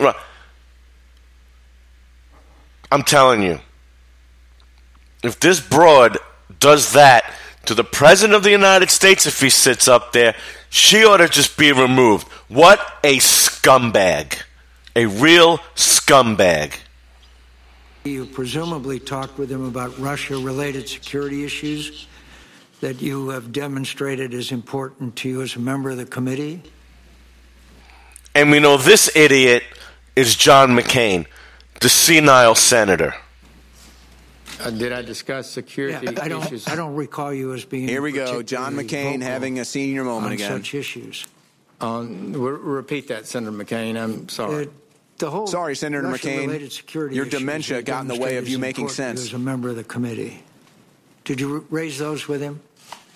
I'm telling you, if this broad does that to the President of the United States, if he sits up there, she ought to just be removed. What a scumbag. A real scumbag. You presumably talked with him about Russia-related security issues that you have demonstrated is important to you as a member of the committee? And we know this idiot is John McCain, the senile senator. Did I discuss security issues? I don't recall you as being. Here we go. John McCain having a senior moment again. Such issues. Repeat that, Senator McCain. I'm sorry. Sorry, Senator McCain. Your dementia got in the way of you making sense. As a member of the committee, did you raise those with him?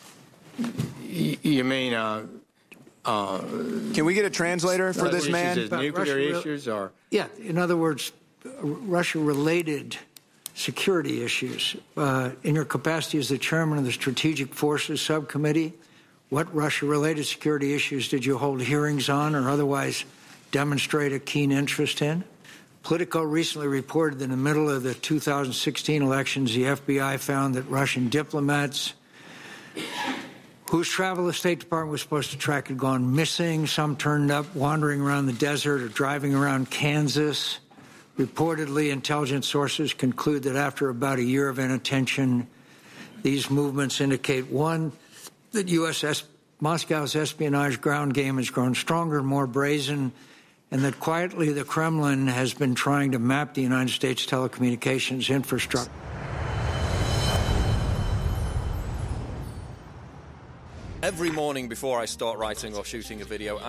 You mean? Can we get a translator for this man? Nuclear issues, or in other words, Russia-related security issues. In your capacity as the chairman of the Strategic Forces Subcommittee, what Russia-related security issues did you hold hearings on or otherwise demonstrate a keen interest in? Politico recently reported that in the middle of the 2016 elections, the FBI found that Russian diplomats whose travel the State Department was supposed to track had gone missing. Some turned up wandering around the desert or driving around Kansas. Reportedly, intelligence sources conclude that after about a year of inattention, these movements indicate, one, that Moscow's espionage ground game has grown stronger and more brazen, and that quietly the Kremlin has been trying to map the United States telecommunications infrastructure. Every morning before I start writing or shooting a video,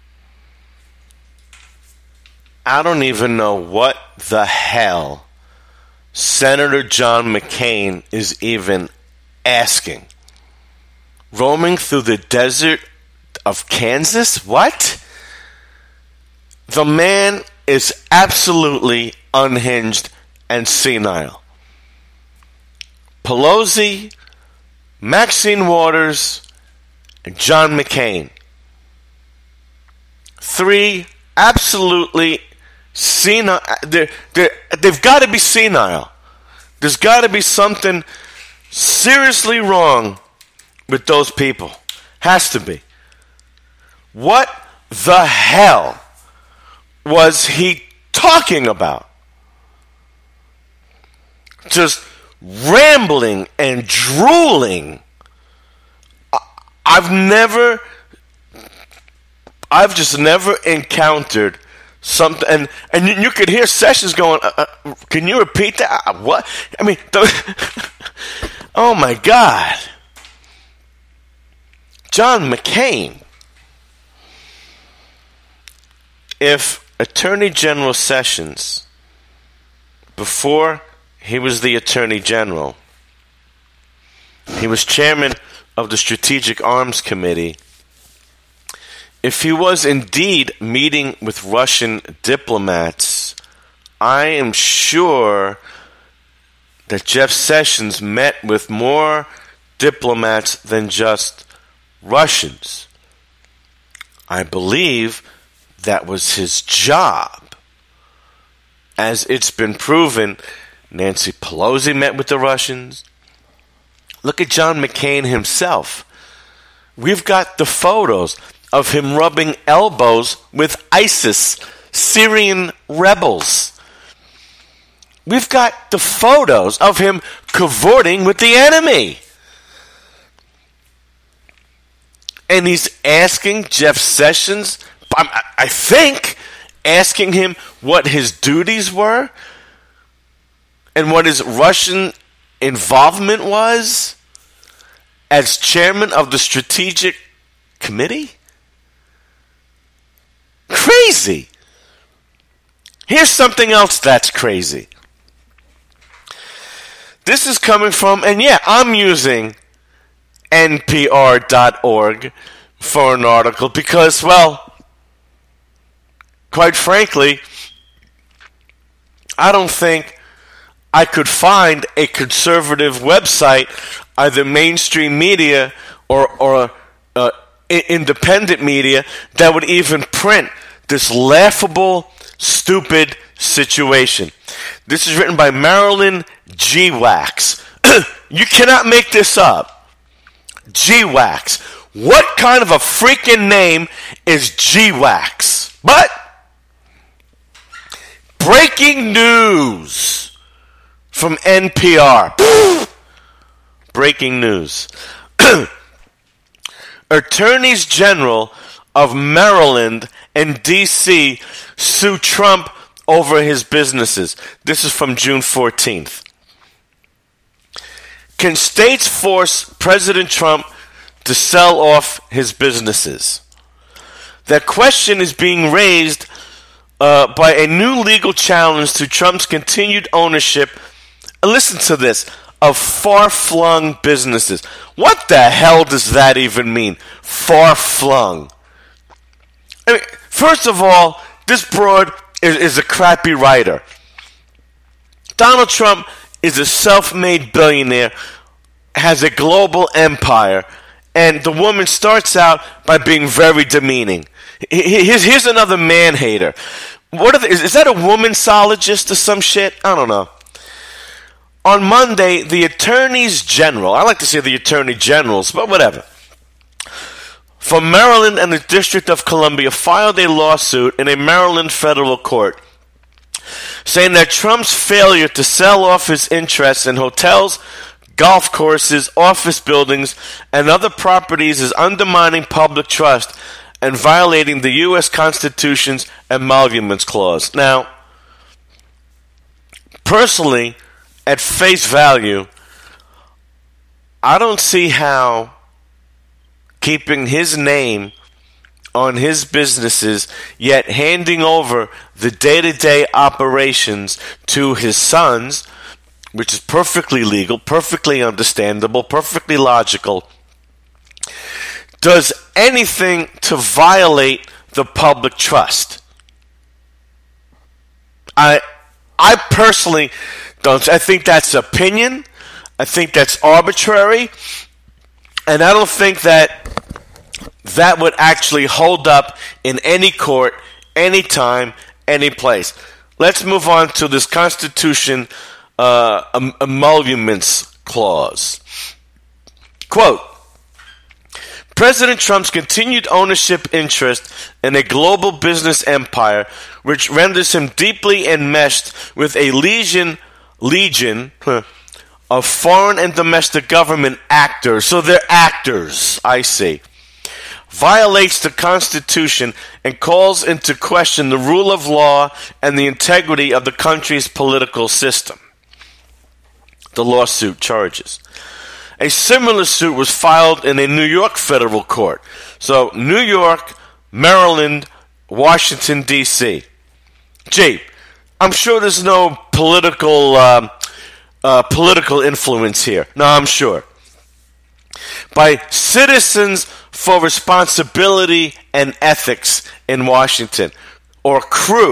I don't even know what the hell Senator John McCain is even asking. Roaming through the desert of Kansas? What? The man is absolutely unhinged and senile. Pelosi, Maxine Waters, and John McCain. Three absolutely senile. They've got to be senile. There's got to be something seriously wrong with those people. Has to be. What the hell was he talking about? Just rambling and drooling. I've just never encountered something, and you could hear Sessions going, can you repeat that? What? I mean, oh my God. John McCain. If Attorney General Sessions, before he was the Attorney General, he was chairman of the Strategic Arms Committee, if he was indeed meeting with Russian diplomats, I am sure that Jeff Sessions met with more diplomats than just Russians. I believe that was his job. As it's been proven, Nancy Pelosi met with the Russians. Look at John McCain himself. We've got the photos of him rubbing elbows with ISIS, Syrian rebels. We've got the photos of him cavorting with the enemy. And he's asking Jeff Sessions, I think, asking him what his duties were and what his Russian involvement was as chairman of the Strategic Committee? Crazy. Here's something else that's crazy. This is coming from, and yeah, I'm using NPR.org for an article because, well, quite frankly, I don't think I could find a conservative website, either mainstream media or independent media, that would even print this laughable, stupid situation. This is written by Marilyn G. Wax. You cannot make this up. G. Wax. What kind of a freaking name is G. Wax? But breaking news from NPR. Breaking news. Attorneys General of Maryland and D.C. sue Trump over his businesses. This is from June 14th. Can states force President Trump to sell off his businesses? That question is being raised by a new legal challenge to Trump's continued ownership, listen to this, of far-flung businesses. What the hell does that even mean? Far-flung. I mean, first of all, this broad is a crappy writer. Donald Trump is a self-made billionaire, has a global empire, and the woman starts out by being very demeaning. Here's another man-hater. Is that a womansologist or some shit? I don't know. On Monday, the attorneys general, I like to say the attorney generals, but whatever, from Maryland and the District of Columbia filed a lawsuit in a Maryland federal court saying that Trump's failure to sell off his interests in hotels, golf courses, office buildings, and other properties is undermining public trust and violating the U.S. Constitution's emoluments clause. Now, personally, at face value, I don't see how keeping his name on his businesses, yet handing over the day-to-day operations to his sons, which is perfectly legal, perfectly understandable, perfectly logical, does anything to violate the public trust. I personally don't. I think that's opinion. I think that's arbitrary. And I don't think that would actually hold up in any court, any time, any place. Let's move on to this Constitution emoluments clause. Quote, President Trump's continued ownership interest in a global business empire, which renders him deeply enmeshed with a legion of foreign and domestic government actors, so they're actors, I see, violates the Constitution and calls into question the rule of law and the integrity of the country's political system. The lawsuit charges. A similar suit was filed in a New York federal court. So, New York, Maryland, Washington, D.C. Gee, I'm sure there's no political influence here. No, I'm sure. By Citizens for Responsibility and Ethics in Washington, or CREW,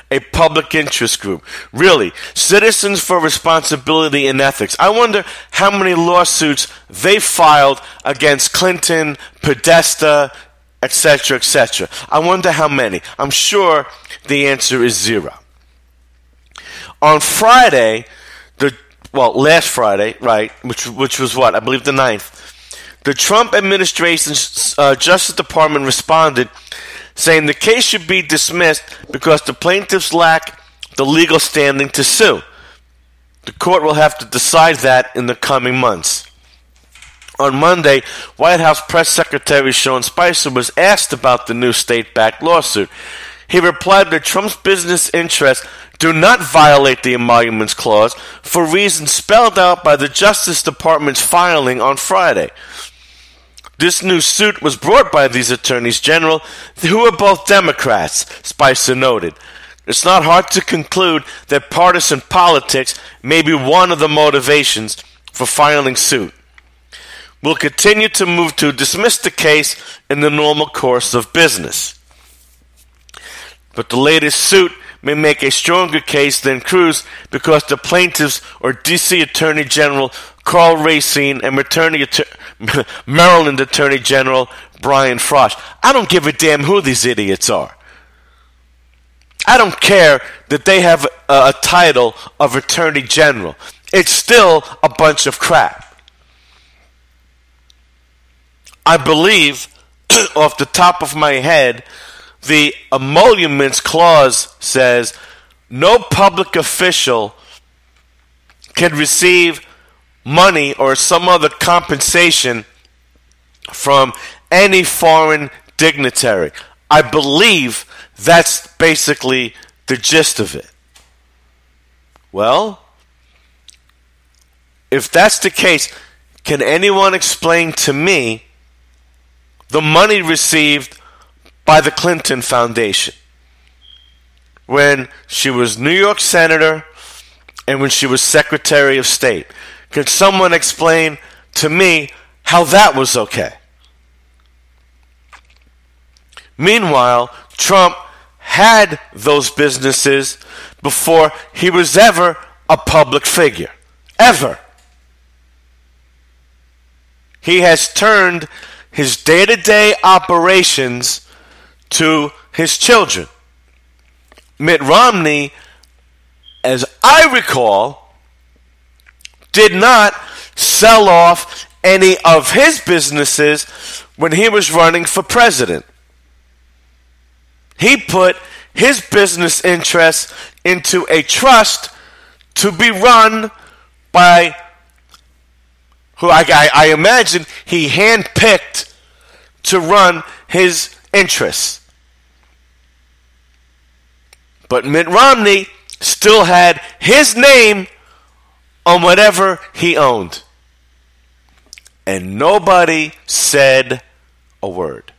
a public interest group. Really, Citizens for Responsibility and Ethics. I wonder how many lawsuits they filed against Clinton, Podesta, etc., etc. I wonder how many. I'm sure the answer is 0. On Friday, last Friday, right, which was what? I believe the 9th, the Trump administration's Justice Department responded saying the case should be dismissed because the plaintiffs lack the legal standing to sue. The court will have to decide that in the coming months. On Monday, White House Press Secretary Sean Spicer was asked about the new state-backed lawsuit. He replied that Trump's business interests do not violate the Emoluments Clause for reasons spelled out by the Justice Department's filing on Friday. This new suit was brought by these attorneys general, who are both Democrats, Spicer noted. It's not hard to conclude that partisan politics may be one of the motivations for filing suit. We'll continue to move to dismiss the case in the normal course of business. But the latest suit may make a stronger case than Cruz because the plaintiffs are D.C. Attorney General Karl Racine and Maryland Attorney General Brian Frost. I don't give a damn who these idiots are. I don't care that they have a title of Attorney General. It's still a bunch of crap. I believe, off the top of my head, the Emoluments Clause says no public official can receive money or some other compensation from any foreign dignitary. I believe that's basically the gist of it. Well, if that's the case, can anyone explain to me the money received by the Clinton Foundation when she was New York Senator and when she was Secretary of State? Can someone explain to me how that was okay? Meanwhile, Trump had those businesses before he was ever a public figure. Ever. He has turned his day-to-day operations to his children. Mitt Romney, as I recall, did not sell off any of his businesses when he was running for president. He put his business interests into a trust to be run by who I imagine he handpicked to run his interests. But Mitt Romney still had his name on whatever he owned. And nobody said a word.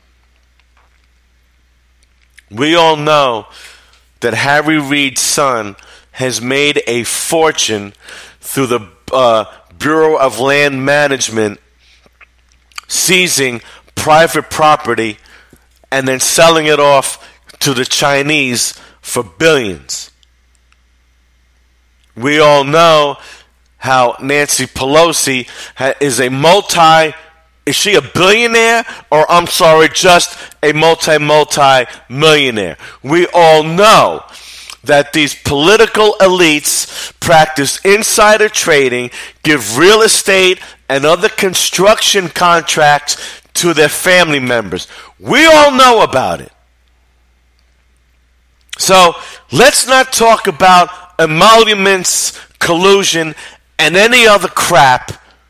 We all know that Harry Reid's son has made a fortune through the Bureau of Land Management seizing private property and then selling it off to the Chinese for billions. We all know how Nancy Pelosi is is she a billionaire? Or, I'm sorry, just a multi-millionaire. We all know that these political elites practice insider trading, give real estate and other construction contracts to their family members. We all know about it. So let's not talk about emoluments, collusion, and any other crap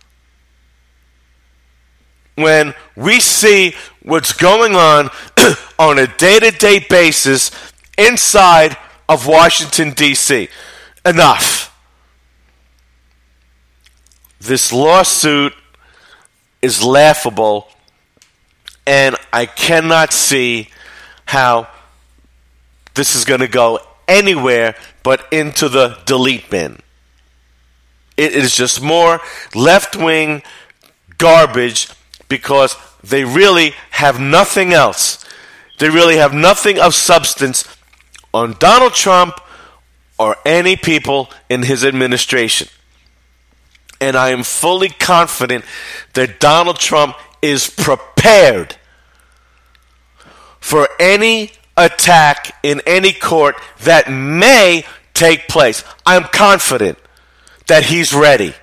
when we see what's going on on a day-to-day basis inside of Washington, D.C. Enough. This lawsuit is laughable, and I cannot see how this is going to go anywhere but into the delete bin. It is just more left-wing garbage because they really have nothing else. They really have nothing of substance on Donald Trump or any people in his administration. And I am fully confident that Donald Trump is prepared for any attack in any court that may take place. I'm confident that he's ready.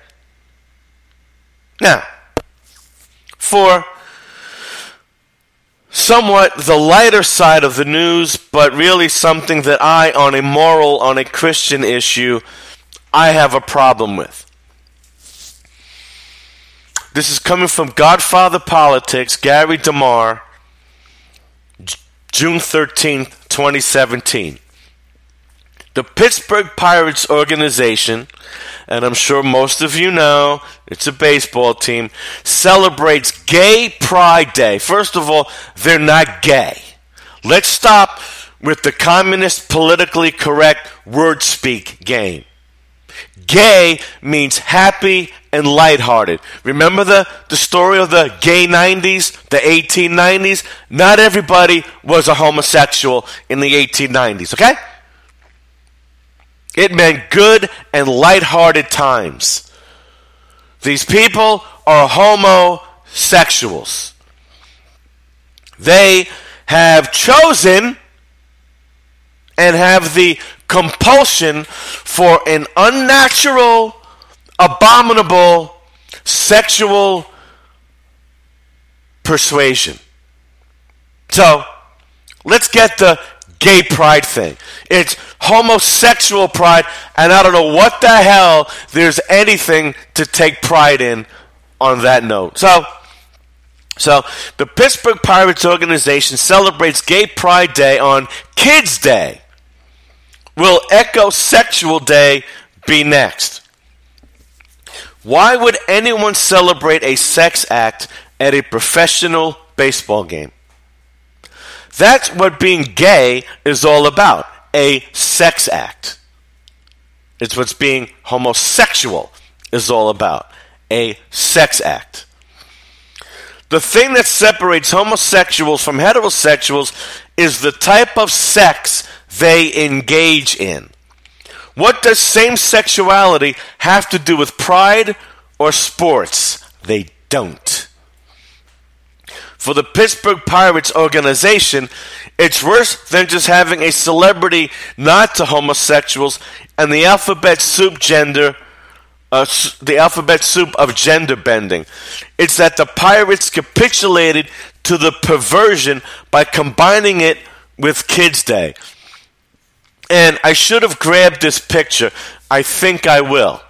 Now, for somewhat the lighter side of the news, but really something that on a Christian issue, I have a problem with. This is coming from Godfather Politics, Gary DeMar, June 13th, 2017. The Pittsburgh Pirates organization, and I'm sure most of you know, it's a baseball team, celebrates Gay Pride Day. First of all, they're not gay. Let's stop with the communist, politically correct word speak game. Gay means happy and lighthearted. Remember the story of the gay 90s, the 1890s? Not everybody was a homosexual in the 1890s, okay? It meant good and lighthearted times. These people are homosexuals. They have chosen and have the compulsion for an unnatural, abominable sexual persuasion. So, let's get the gay pride thing. It's homosexual pride, and I don't know what the hell there's anything to take pride in on that note. So the Pittsburgh Pirates organization celebrates Gay Pride Day on Kids Day. Will Ecosexual Day be next? Why would anyone celebrate a sex act at a professional baseball game? That's what being gay is all about, a sex act. It's what being homosexual is all about, a sex act. The thing that separates homosexuals from heterosexuals is the type of sex they engage in. What does same sexuality have to do with pride or sports? They don't. For the Pittsburgh Pirates organization, it's worse than just having a celebrity nod to homosexuals and the alphabet soup of gender bending. It's that the Pirates capitulated to the perversion by combining it with Kids Day. And I should have grabbed this picture. I think I will.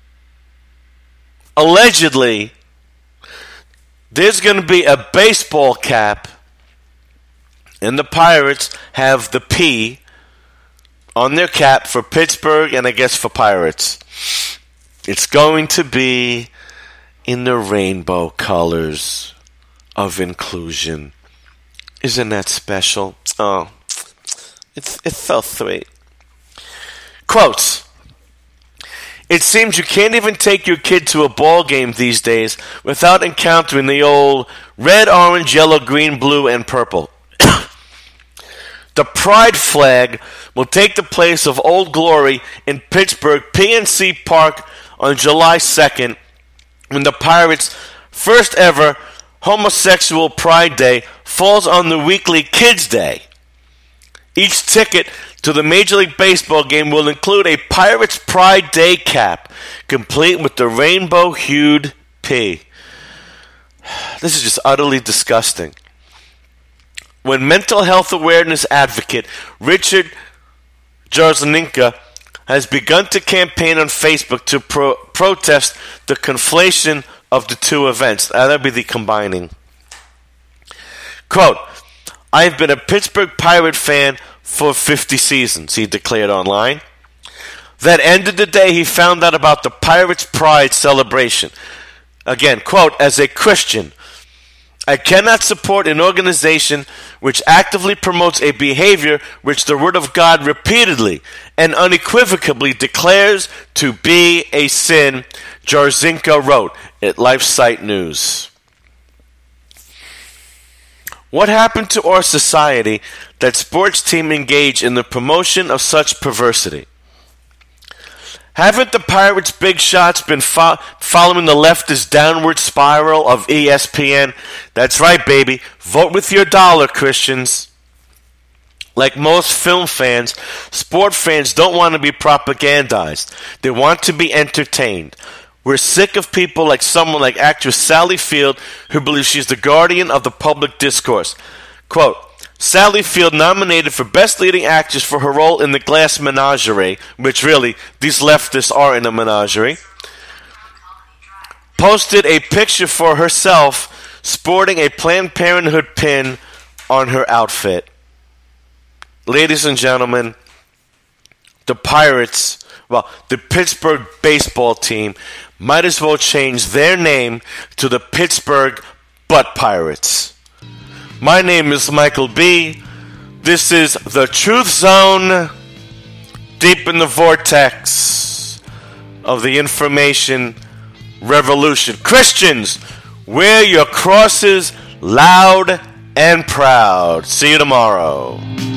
Allegedly, there's going to be a baseball cap, and the Pirates have the P on their cap for Pittsburgh and I guess for Pirates. It's going to be in the rainbow colors of inclusion. Isn't that special? Oh, it's so sweet. Quotes. It seems you can't even take your kid to a ball game these days without encountering the old red, orange, yellow, green, blue, and purple. The pride flag will take the place of Old Glory in Pittsburgh PNC Park on July 2nd when the Pirates' first ever homosexual Pride Day falls on the weekly Kids Day. Each ticket to the Major League Baseball game will include a Pirates Pride Day cap, complete with the rainbow-hued P. This is just utterly disgusting. When mental health awareness advocate Richard Jarzoninka has begun to campaign on Facebook to protest the conflation of the two events. That would be the combining. Quote, I've been a Pittsburgh Pirate fan for 50 seasons, he declared online. That ended the day he found out about the Pirates' Pride celebration. Again, quote, as a Christian, I cannot support an organization which actively promotes a behavior which the Word of God repeatedly and unequivocally declares to be a sin, Jarzinka wrote at LifeSite News. What happened to our society that sports teams engage in the promotion of such perversity? Haven't the Pirates' big shots been following the leftist downward spiral of ESPN? That's right, baby. Vote with your dollar, Christians. Like most film fans, sport fans don't want to be propagandized. They want to be entertained. We're sick of people like someone like actress Sally Field, who believes she's the guardian of the public discourse. Quote, Sally Field, nominated for Best Leading Actress for her role in The Glass Menagerie, which really, these leftists are in a menagerie, posted a picture for herself sporting a Planned Parenthood pin on her outfit. Ladies and gentlemen, the Pirates, the Pittsburgh baseball team might as well change their name to the Pittsburgh Butt Pirates. My name is Michael B. This is the Truth Zone, deep in the vortex of the information revolution. Christians, wear your crosses loud and proud. See you tomorrow.